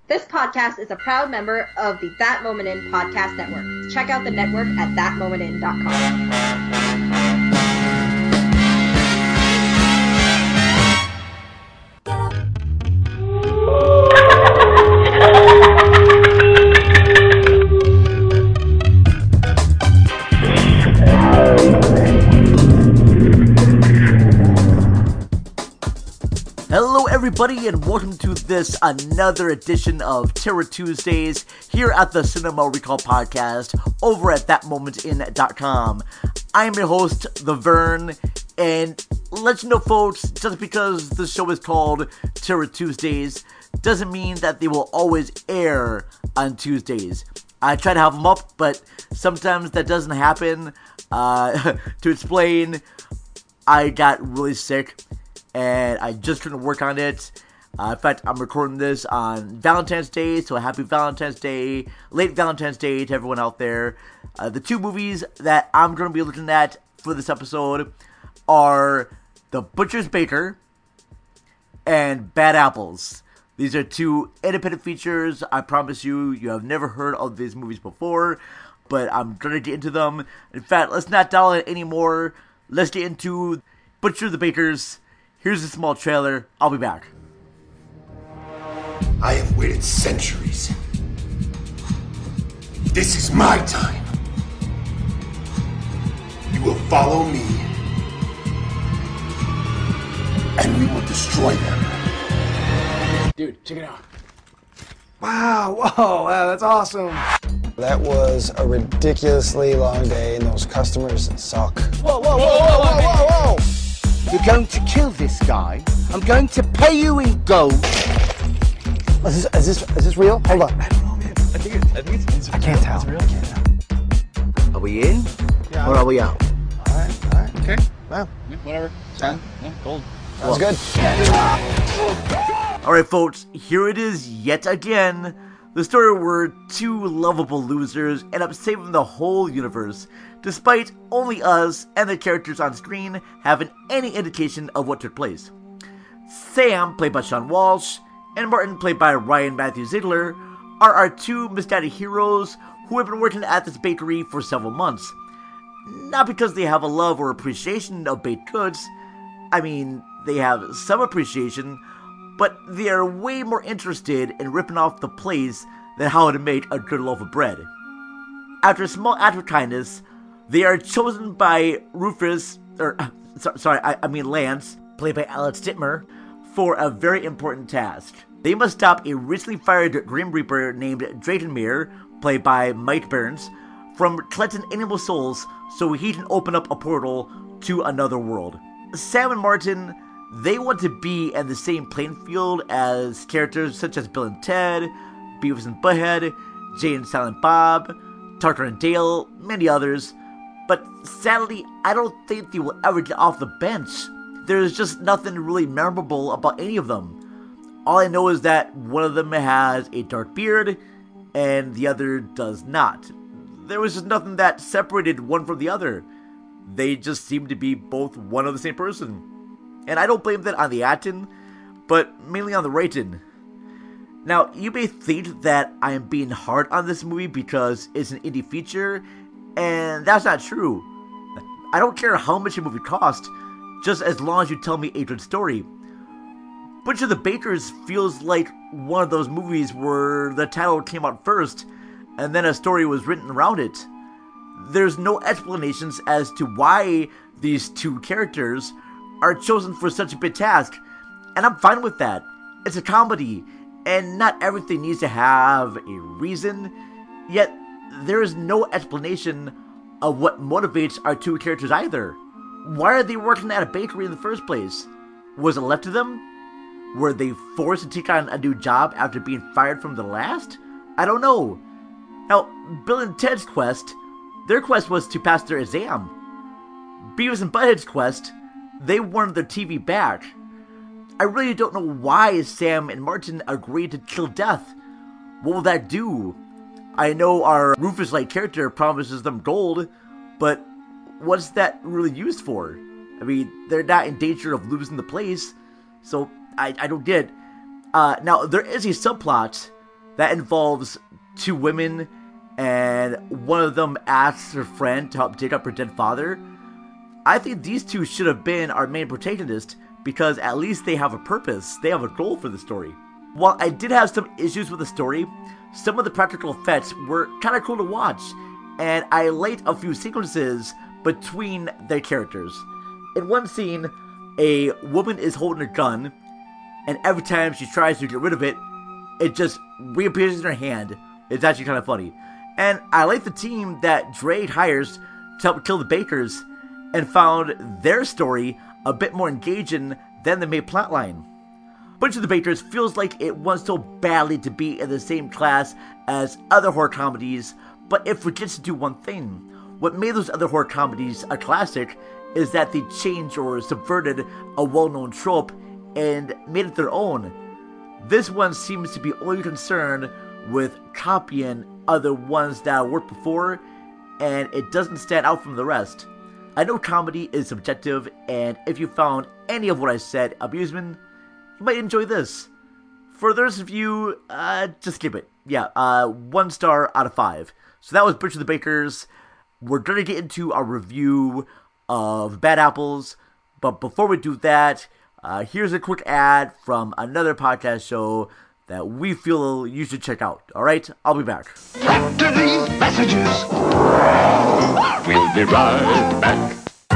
This podcast is a proud member of the That Moment In podcast network. Check out the network at thatmomentin.com. Hello everybody and welcome to this another edition of Terror Tuesdays here at the Cinema Recall podcast over at thatmomentin.com. I'm your host, The Vern, and let you know folks, just because the show is called Terror Tuesdays doesn't mean that they will always air on Tuesdays. I try to have them up, but sometimes that doesn't happen. To explain, I got really sick and I just couldn't work on it. In fact, I'm recording this on Valentine's Day, so happy Valentine's Day, late Valentine's Day to everyone out there. The two movies that I'm going to be looking at for this episode are The Butcher's Baker and Bad Apples. These are two independent features. I promise you have never heard of these movies before, but I'm going to get into them. In fact, let's not dial it anymore. Let's get into Butcher the Baker's. Here's a small trailer. I'll be back. I have waited centuries. This is my time. You will follow me, and we will destroy them. Dude, check it out. Wow, that's awesome. That was a ridiculously long day, and those customers suck. Whoa. You're going to kill this guy. I'm going to pay you in gold. Is this real? Hold on. I don't know, man. I think it's I can't tell. It's real. Are we in? Yeah. Or are we out? All right. Okay. Well, Yeah, whatever. Yeah, gold. sounds good. Alright folks, here it is yet again. The story where two lovable losers end up saving the whole universe, despite only us and the characters on screen having any indication of what took place. Sam, played by Sean Walsh, and Martin, played by Ryan Matthew Ziegler, are our two misguided heroes who have been working at this bakery for several months. Not because they have a love or appreciation of baked goods. I mean, they have some appreciation, but they are way more interested in ripping off the place than how to make a good loaf of bread. After a small act of kindness, they are chosen by Lance, played by Alex Dittmer, for a very important task. They must stop a recently fired Grim Reaper named Draytonmere, played by Mike Burns, from collecting animal souls so he can open up a portal to another world. Sam and Martin, they want to be in the same playing field as characters such as Bill and Ted, Beavis and Butthead, Jay and Silent Bob, Tucker and Dale, many others, but sadly, I don't think they will ever get off the bench. There's just nothing really memorable about any of them. All I know is that one of them has a dark beard, and the other does not. There was just nothing that separated one from the other. They just seemed to be both one of the same person. And I don't blame that on the acting, but mainly on the writing. Now, you may think that I am being hard on this movie because it's an indie feature, and that's not true. I don't care how much a movie costs, just as long as you tell me a good story. Butcher the Bakers feels like one of those movies where the title came out first, and then a story was written around it. There's no explanations as to why these two characters are chosen for such a big task, and I'm fine with that. It's a comedy, and not everything needs to have a reason, yet there is no explanation of what motivates our two characters either. Why are they working at a bakery in the first place? Was it left to them? Were they forced to take on a new job after being fired from the last? I don't know. Now, Bill and Ted's quest, their quest was to pass their exam. Beavis and Butthead's quest, they wanted their TV back. I really don't know why Sam and Martin agreed to kill Death. What will that do? I know our Rufus-like character promises them gold, but what's that really used for? I mean, they're not in danger of losing the place, so I don't get it. Now, there is a subplot that involves two women, and one of them asks her friend to help dig up her dead father. I think these two should have been our main protagonist, because at least they have a purpose, they have a goal for the story. While I did have some issues with the story, some of the practical effects were kind of cool to watch, and I liked a few sequences between their characters. In one scene, a woman is holding a gun, and every time she tries to get rid of it, it just reappears in her hand. It's actually kind of funny. And I like the team that Drake hires to help kill the Bakers, and found their story a bit more engaging than the main plotline. Butch of the Bakers feels like it wants so badly to be in the same class as other horror comedies, but it forgets to do one thing. What made those other horror comedies a classic is that they changed or subverted a well-known trope and made it their own. This one seems to be only concerned with copying other ones that worked before, and it doesn't stand out from the rest. I know comedy is subjective, and if you found any of what I said amusing, you might enjoy this. For the rest of you, just skip it. Yeah, 1 star out of 5. So that was Butcher the Bakers. We're going to get into our review of Bad Apples, but before we do that, here's a quick ad from another podcast show that we feel you should check out. Alright, I'll be back. After these messages, we'll be right back.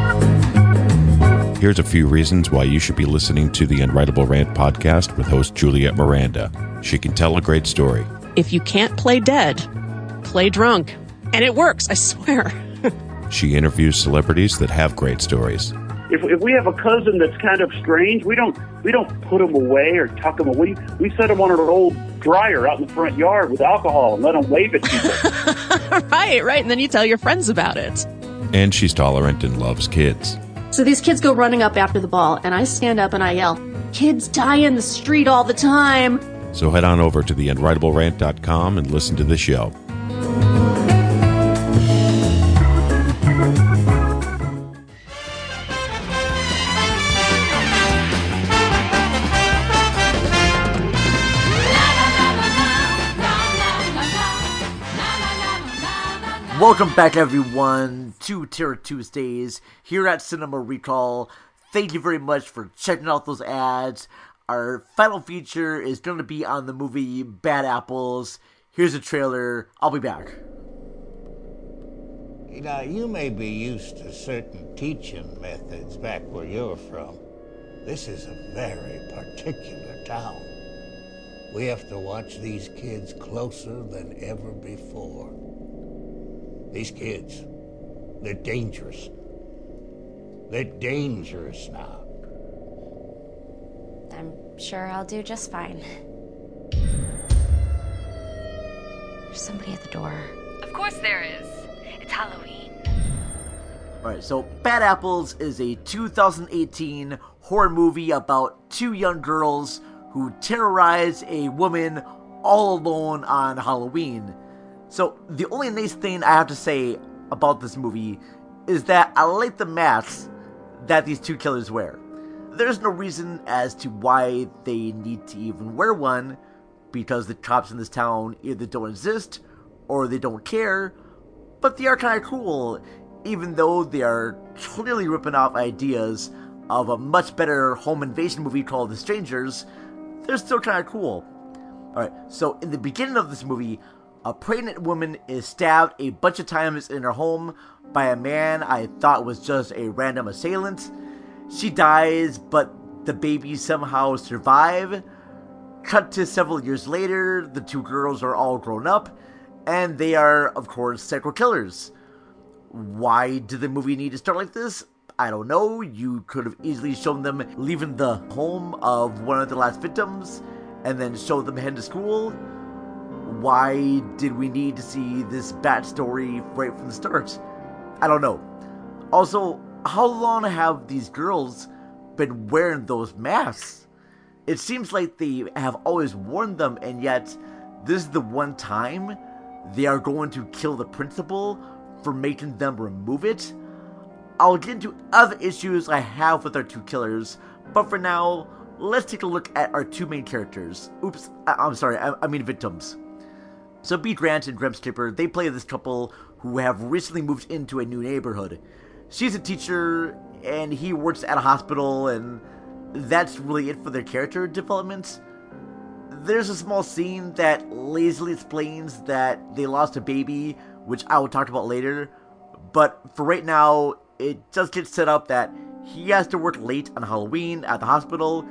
Here's a few reasons why you should be listening to the Unwritable Rant podcast with host Juliet Miranda. She can tell a great story. If you can't play dead, play drunk. And it works, I swear. She interviews celebrities that have great stories. If we have a cousin that's kind of strange, we don't put him away or tuck him away. We set him on an old dryer out in the front yard with alcohol and let him wave at people. Right. And then you tell your friends about it. And she's tolerant and loves kids. So these kids go running up after the ball, and I stand up and I yell, "Kids die in the street all the time." So head on over to theunwritablerant.com and listen to the show. Welcome back, everyone, to Terror Tuesdays here at Cinema Recall. Thank you very much for checking out those ads. Our final feature is going to be on the movie Bad Apples. Here's a trailer. I'll be back. Now, you may be used to certain teaching methods back where you're from. This is a very particular town. We have to watch these kids closer than ever before. These kids, they're dangerous. They're dangerous now. I'm sure I'll do just fine. There's somebody at the door. Of course there is. It's Halloween. Alright, so Bad Apples is a 2018 horror movie about two young girls who terrorize a woman all alone on Halloween. So, the only nice thing I have to say about this movie is that I like the masks that these two killers wear. There's no reason as to why they need to even wear one, because the cops in this town either don't exist or they don't care, but they are kind of cool, even though they are clearly ripping off ideas of a much better home invasion movie called The Strangers. They're still kind of cool. Alright, so in the beginning of this movie, a pregnant woman is stabbed a bunch of times in her home by a man I thought was just a random assailant. She dies, but the babies somehow survive. Cut to several years later, the two girls are all grown up, and they are, of course, psycho killers. Why did the movie need to start like this? I don't know. You could have easily shown them leaving the home of one of the last victims, and then show them heading to school. Why did we need to see this backstory right from the start? I don't know. Also, how long have these girls been wearing those masks? It seems like they have always worn them, and yet this is the one time they are going to kill the principal for making them remove it. I'll get into other issues I have with our two killers, but for now, let's take a look at our two main characters. Oops, I'm sorry, I mean victims. So B. Grant and Graham Skipper, they play this couple who have recently moved into a new neighborhood. She's a teacher, and he works at a hospital, and that's really it for their character development. There's a small scene that lazily explains that they lost a baby, which I will talk about later, but for right now, it just gets set up that he has to work late on Halloween at the hospital,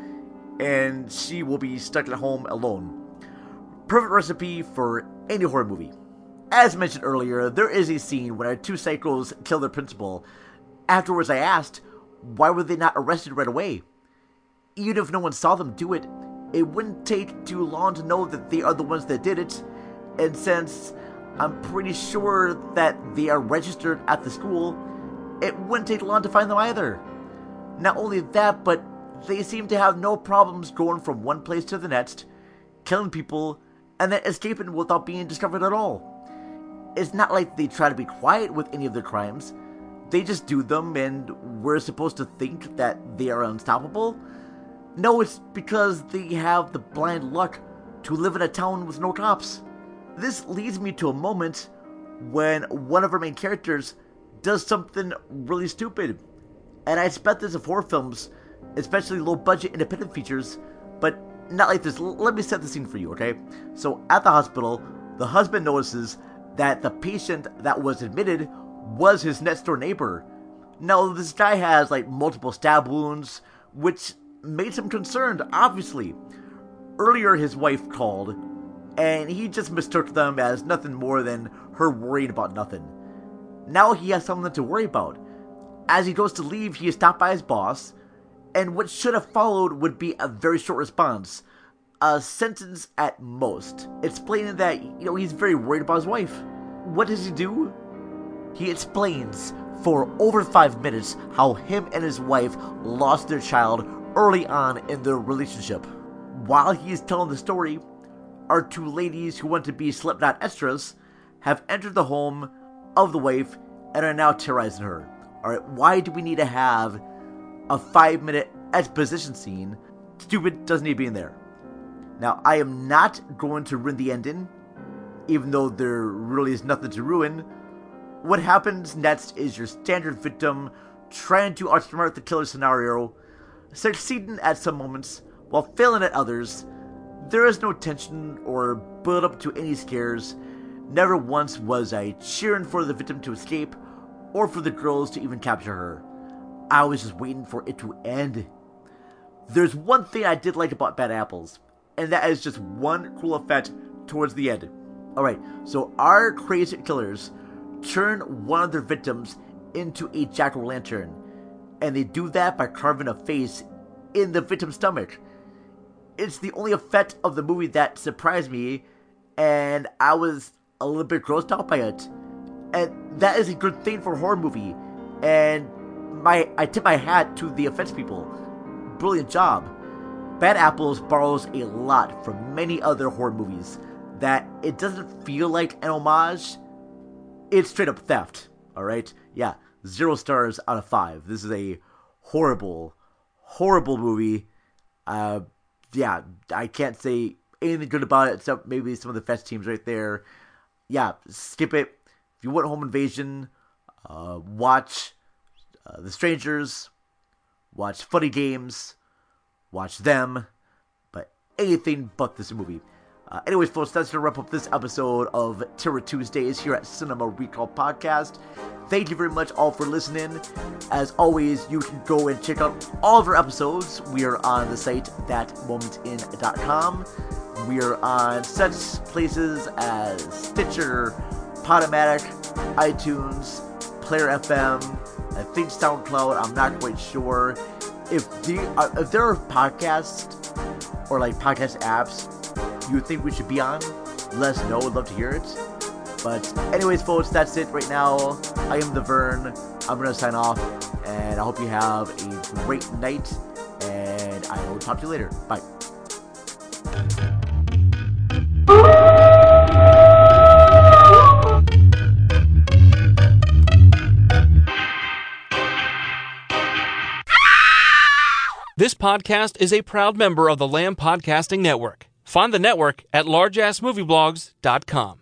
and she will be stuck at home alone. Perfect recipe for any horror movie. As mentioned earlier, there is a scene where two psychos kill their principal. Afterwards, I asked, why were they not arrested right away? Even if no one saw them do it, it wouldn't take too long to know that they are the ones that did it, and since I'm pretty sure that they are registered at the school, it wouldn't take long to find them either. Not only that, but they seem to have no problems going from one place to the next, killing people, and then escaping without being discovered at all. It's not like they try to be quiet with any of their crimes. They just do them, and we're supposed to think that they are unstoppable? No, it's because they have the blind luck to live in a town with no cops. This leads me to a moment when one of our main characters does something really stupid. And I expect this of horror films, especially low-budget independent features, but not like this. Let me set the scene for you, okay? So at the hospital, the husband notices that the patient that was admitted was his next-door neighbor. Now, this guy has, multiple stab wounds, which made him concerned, obviously. Earlier, his wife called, and he just mistook them as nothing more than her worried about nothing. Now he has something to worry about. As he goes to leave, he is stopped by his boss, and what should have followed would be a very short response. A sentence at most, explaining that, he's very worried about his wife. What does he do? He explains for over 5 minutes how him and his wife lost their child early on in their relationship. While he is telling the story, our two ladies who want to be Slipknot extras have entered the home of the wife and are now terrorizing her. Alright, why do we need to have a 5-minute exposition scene? Stupid, doesn't need to be in there. Now, I am not going to ruin the ending, even though there really is nothing to ruin. What happens next is your standard victim trying to outsmart the killer scenario, succeeding at some moments while failing at others. There is no tension or build up to any scares. Never once was I cheering for the victim to escape or for the girls to even capture her. I was just waiting for it to end. There's one thing I did like about Bad Apples, and that is just one cool effect towards the end. Alright, so our crazy killers turn one of their victims into a jack-o'-lantern, and they do that by carving a face in the victim's stomach. It's the only effect of the movie that surprised me, and I was a little bit grossed out by it. And that is a good thing for a horror movie, and I tip my hat to the effects people. Brilliant job. Bad Apples borrows a lot from many other horror movies, that it doesn't feel like an homage. It's straight up theft, alright? Yeah, 0 stars out of 5. This is a horrible, horrible movie. Yeah, I can't say anything good about it except maybe some of the fetch teams right there. Yeah, skip it. If you want Home Invasion, watch The Strangers, watch Funny Games, watch them, but anything but this movie. Anyways, folks, that's going to wrap up this episode of Terror Tuesdays here at Cinema Recall Podcast. Thank you very much all for listening. As always, you can go and check out all of our episodes. We are on the site thatmomentin.com. We are on such places as Stitcher, Podomatic, iTunes, Player FM, I think SoundCloud. I'm not quite sure. If there are podcasts or podcast apps you think we should be on, let us know. I'd love to hear it. But anyways, folks, that's it right now. I am the Vern. I'm going to sign off, and I hope you have a great night, and I will talk to you later. Bye. This podcast is a proud member of the Lamb Podcasting Network. Find the network at largeassmovieblogs.com.